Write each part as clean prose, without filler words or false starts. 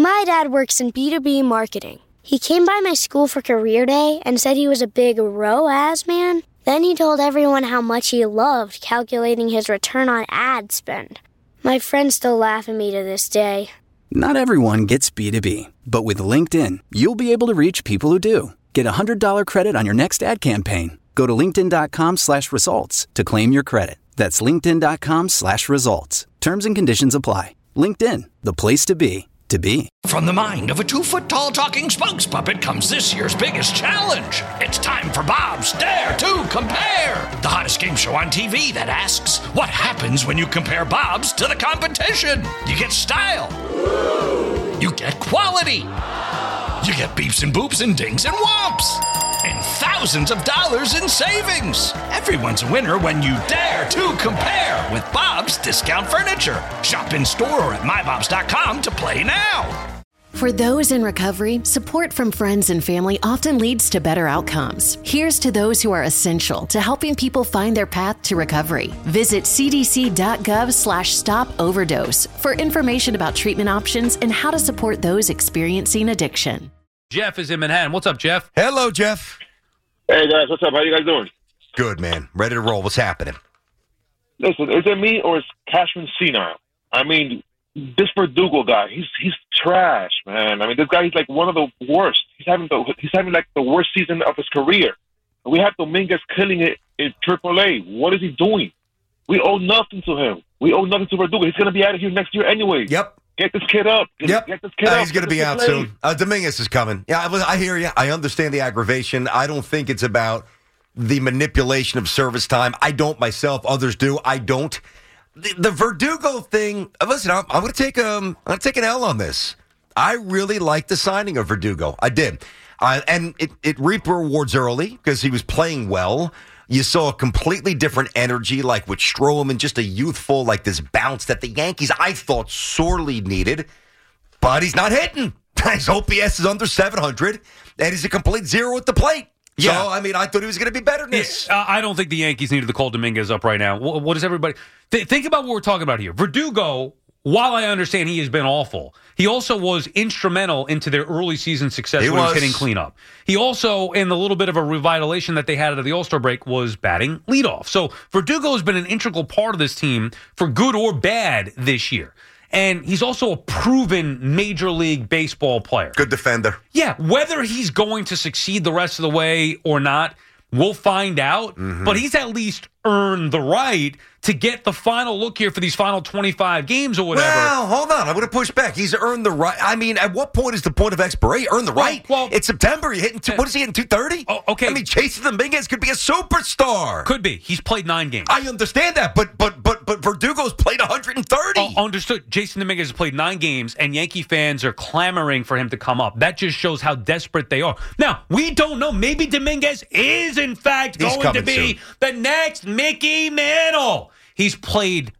My dad works in B2B marketing. He came by my school for career day and said he was a big ROAS man. Then he told everyone how much he loved calculating his return on ad spend. My friends still laugh at me to this day. Not everyone gets B2B, but with LinkedIn, you'll be able to reach people who do. Get a $100 credit on your next ad campaign. Go to linkedin.com/results to claim your credit. That's linkedin.com/results. Terms and conditions apply. LinkedIn, the place to be. From the mind of a 2-foot-tall talking spokes puppet comes this year's biggest challenge. It's time for Bob's Dare to Compare, the hottest game show on TV that asks, what happens when you compare Bob's to the competition? You get style. You get quality. You get beeps and boops and dings and whomps. And thousands of dollars in savings. Everyone's a winner when you dare to compare with Bob's Discount Furniture. Shop in store or at mybobs.com to play now. For those in recovery, support from friends and family often leads to better outcomes. Here's to those who are essential to helping people find their path to recovery. Visit cdc.gov/stop-overdose for information about treatment options and how to support those experiencing addiction. Jeff is in Manhattan. What's up, Jeff? Hello, Jeff. Hey, guys. What's up? How you guys doing? Good, man. Ready to roll. What's happening? Listen, is it me or is Cashman senile? I mean, this Verdugo guy, he's trash, man. I mean, this guy, he's like one of the worst. He's having like the worst season of his career. We have Dominguez killing it in AAA. What is he doing? We owe nothing to him. We owe nothing to Verdugo. He's going to be out of here next year anyway. Yep. Get this kid up. Get this kid up. He's going to be out soon. Dominguez is coming. Yeah, I hear you. I understand the aggravation. I don't think it's about the manipulation of service time. I don't myself. Others do. I don't. The Verdugo thing. Listen, I'm going to take an L on this. I really liked the signing of Verdugo. I did, and it reaped rewards early because he was playing well. You saw a completely different energy, like with Stroman, just a youthful, like this bounce that the Yankees, I thought, sorely needed. But he's not hitting. His OPS is under 700, and he's a complete zero at the plate. Yeah. So, I mean, I thought he was going to be better than this. I don't think the Yankees needed to call Dominguez up right now. What does everybody think about what we're talking about here? Verdugo, while I understand he has been awful, he also was instrumental into their early season success when he was hitting cleanup. He also, in the little bit of a revitalization that they had out of the All-Star break, was batting leadoff. So Verdugo has been an integral part of this team for good or bad this year. And he's also a proven Major League Baseball player. Good defender. Yeah, whether he's going to succeed the rest of the way or not, we'll find out. Mm-hmm. But he's at least earned the right to get the final look here for these final 25 games or whatever. Well, hold on. I'm going to push back. He's earned the right. I mean, at what point is the point of expiration? Earn the right? Well, it's September. You're hitting what is he hitting, 230? Oh, okay. I mean, Jason Dominguez could be a superstar. Could be. He's played 9 games. I understand that, but Verdugo's played 130. Oh, understood. Jason Dominguez has played 9 games, and Yankee fans are clamoring for him to come up. That just shows how desperate they are. Now, we don't know. Maybe Dominguez is, in fact, going to be the next Mickey Mantle. He's played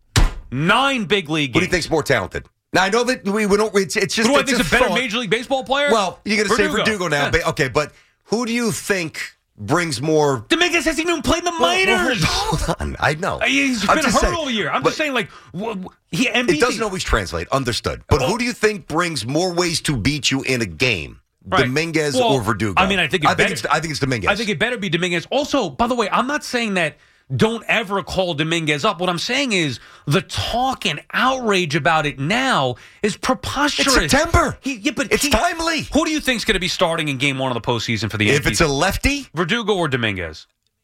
9 big league games. Who do you think's more talented? Now, I know that we don't. It's just. Who do I think is a better Major League Baseball player? Well, you're going to say Verdugo now. Yeah. Okay, but who do you think brings more? Dominguez hasn't even played the minors. Hold on. I know. He's been hurt all year. I'm just saying, like, MVP. It doesn't always translate. Understood. But who do you think brings more ways to beat you in a game? Right. Dominguez or Verdugo? I mean, I think it's Dominguez. I think it better be Dominguez. Also, by the way, I'm not saying that don't ever call Dominguez up. What I'm saying is the talk and outrage about it now is preposterous. It's September. It's timely. Who do you think is going to be starting in Game 1 of the postseason for the Yankees? If it's a lefty? Verdugo or Dominguez?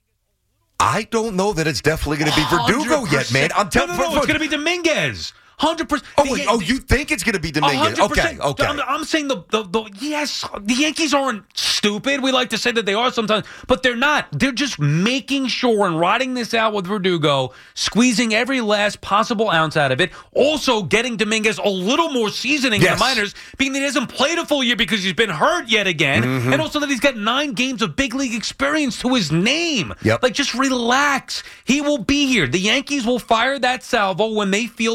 I don't know that it's definitely going to be Verdugo yet, man. I'm telling you. No, it's going to be Dominguez. 100%. Oh, you think it's going to be Dominguez? 100%. Okay. I'm saying yes, the Yankees aren't stupid. We like to say that they are sometimes, but they're not. They're just making sure and riding this out with Verdugo, squeezing every last possible ounce out of it. Also getting Dominguez a little more seasoning in the minors, being that he hasn't played a full year because he's been hurt yet again, and also that he's got 9 games of big league experience to his name. Yep. Like, just relax. He will be here. The Yankees will fire that salvo when they feel they need to.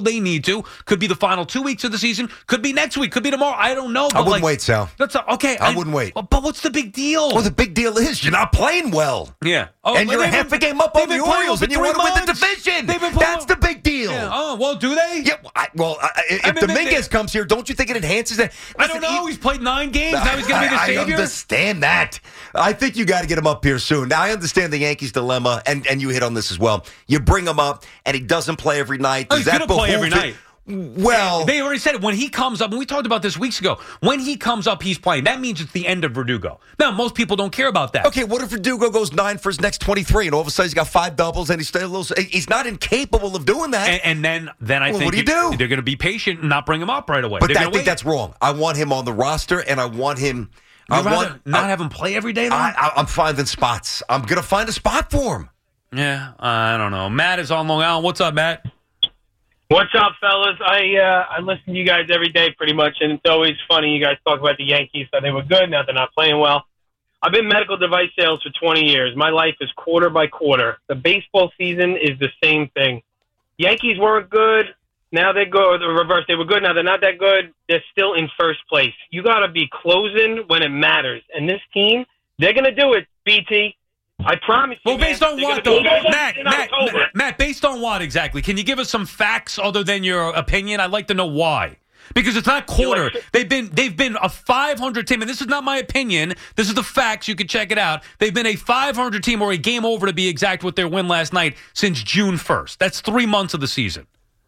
2022. Could be the final 2 weeks of the season. Could be next week. Could be tomorrow. I don't know. I wouldn't wait, Sal. Okay. I wouldn't wait. But what's the big deal? Well, the big deal is you're not playing well. Yeah. And you're half a game up on the Orioles, and you want to win the division. That's the big deal. Yeah. Oh, well, do they? Yeah. If Dominguez comes here, don't you think it enhances it? I don't know. He's played 9 games. Now he's going to be the savior. I understand that. I think you got to get him up here soon. Now, I understand the Yankees' dilemma, and you hit on this as well. You bring him up, and he doesn't play every night. He's going to play every night. Well, they already said it. When he comes up, and we talked about this weeks ago, when he comes up, he's playing. That means it's the end of Verdugo. Now, most people don't care about that. Okay, what if Verdugo goes 9 for his next 23, and all of a sudden he's got 5 doubles, and he's not incapable of doing that. And then I think what do you do? They're going to be patient and not bring him up right away. But I think that's wrong. I want him on the roster, and I want him. You'd rather not have him play every day, though? I'm finding spots. I'm going to find a spot for him. Yeah, I don't know. Matt is on Long Island. What's up, Matt? What's up, fellas? I listen to you guys every day pretty much, and it's always funny. You guys talk about the Yankees, how they were good, now they're not playing well. I've been in medical device sales for 20 years. My life is quarter by quarter. The baseball season is the same thing. Yankees weren't good. Now they go the reverse. They were good. Now they're not that good. They're still in first place. You got to be closing when it matters. And this team, they're going to do it, BT. I promise you. Well, based on what, though? Matt, based on what exactly? Can you give us some facts other than your opinion? I'd like to know why. Because it's not quarter. They've been a 500 team, and this is not my opinion. This is the facts. You can check it out. They've been a 500 team, or a game over to be exact, with their win last night since June 1st. That's 3 months of the season.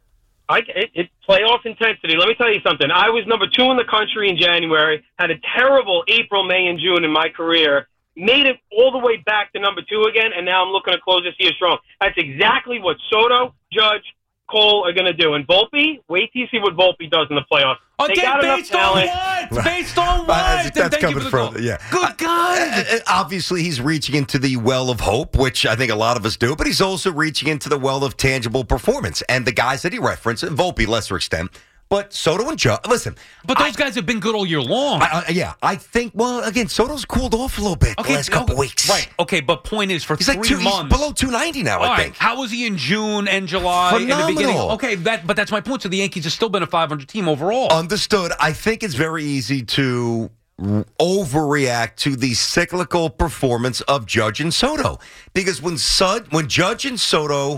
It's playoff intensity. Let me tell you something. I was number 2 in the country in January, had a terrible April, May, and June in my career, made it all the way back to number 2 again, and now I'm looking to close this year strong. That's exactly what Soto, Judge, Cole are going to do. And Volpe, wait till you see what Volpe does in the playoffs. Okay, based on what? Based on what? That's coming from, yeah. Good God. Obviously, he's reaching into the well of hope, which I think a lot of us do, but he's also reaching into the well of tangible performance. And the guys that he referenced, and Volpe, lesser extent, but Soto and Judge, listen. But those guys have been good all year long. I think, well, again, Soto's cooled off a little bit the last couple weeks. Right. Okay, but point is, he's like 3 months. He's below 290 now, I think. How was he in June and July Phenomenal. and the beginning? Okay, but that's my point. So the Yankees have still been a 500 team overall. Understood. I think it's very easy to overreact to the cyclical performance of Judge and Soto. Because when Judge and Soto,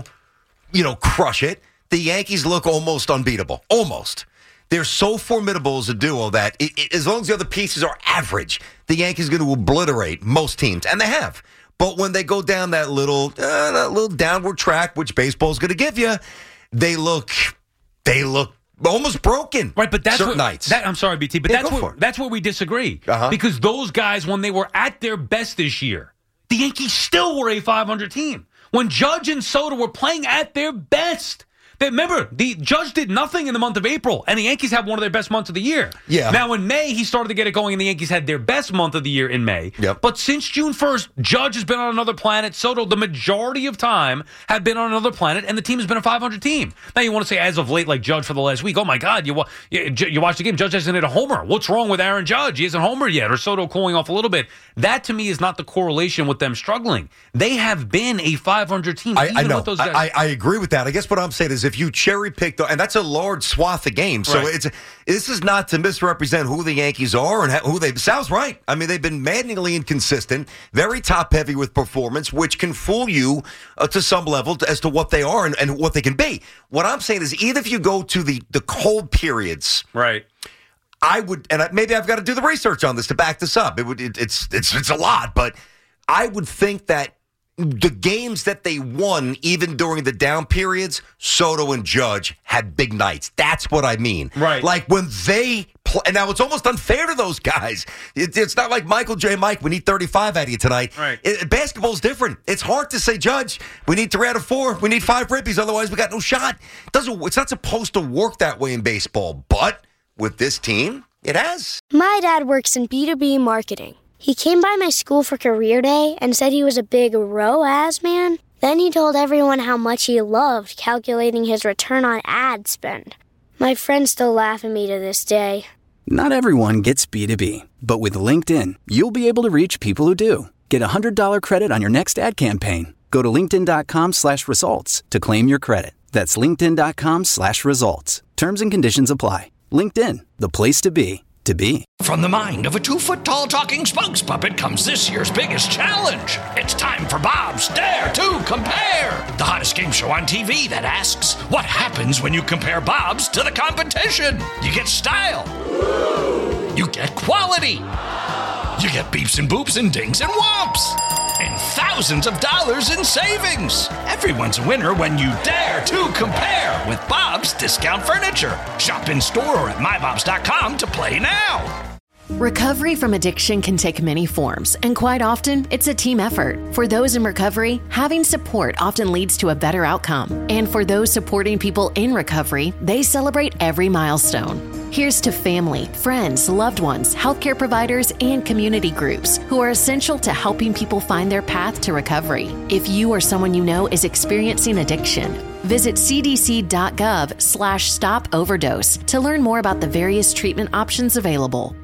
crush it, the Yankees look almost unbeatable. Almost. They're so formidable as a duo that as long as the other pieces are average, the Yankees are going to obliterate most teams, and they have. But when they go down that little downward track, which baseball is going to give you, they look almost broken. Right, but that's certain nights. I'm sorry, BT, but that's where we disagree. Because those guys, when they were at their best this year, the Yankees still were a 500 team. When Judge and Soto were playing at their best. Remember, the Judge did nothing in the month of April, and the Yankees had one of their best months of the year. Yeah. Now, in May, he started to get it going, and the Yankees had their best month of the year in May. Yep. But since June 1st, Judge has been on another planet. Soto, the majority of time, have been on another planet, and the team has been a 500 team. Now, you want to say, as of late, like Judge for the last week, oh, my God, you watch the game, Judge hasn't hit a homer. What's wrong with Aaron Judge? He hasn't homered yet, or Soto cooling off a little bit. That, to me, is not the correlation with them struggling. They have been a 500 team, I know. With those guys. I agree with that. I guess what I'm saying is if you cherry pick, and that's a large swath of games. So this is not to misrepresent who the Yankees are and who they. Sal's right. I mean, they've been maddeningly inconsistent, very top heavy with performance, which can fool you to some level as to what they are and what they can be. What I'm saying is, either if you go to the cold periods, right. I would, and maybe I've got to do the research on this to back this up. It's a lot, but I would think that the games that they won, even during the down periods, Soto and Judge had big nights. That's what I mean. Right. Like when they play. Now, it's almost unfair to those guys. It's not like Michael J. Mike, we need 35 out of you tonight. Right. Basketball's different. It's hard to say, Judge, we need 3 out of 4. We need 5 ribbies, otherwise we got no shot. It's not supposed to work that way in baseball, but with this team, it has. My dad works in B2B marketing. He came by my school for career day and said he was a big ROAS man. Then he told everyone how much he loved calculating his return on ad spend. My friends still laugh at me to this day. Not everyone gets B2B, but with LinkedIn, you'll be able to reach people who do. Get a $100 credit on your next ad campaign. Go to linkedin.com/results to claim your credit. That's linkedin.com/results. Terms and conditions apply. LinkedIn, the place to be, to be. From the mind of a 2-foot-tall talking spokes puppet comes this year's biggest challenge. It's time for Bob's Dare to Compare, the hottest game show on TV that asks, what happens when you compare Bob's to the competition? You get style. You get quality. You get beeps and boops and dings and whomps. And thousands of dollars in savings. Everyone's a winner when you dare to compare with Bob's Discount Furniture. Shop in store or at mybobs.com to play now. Recovery from addiction can take many forms, and quite often, it's a team effort. For those in recovery, having support often leads to a better outcome. And for those supporting people in recovery, they celebrate every milestone. Here's to family, friends, loved ones, healthcare providers, and community groups who are essential to helping people find their path to recovery. If you or someone you know is experiencing addiction, visit cdc.gov/stop overdose to learn more about the various treatment options available.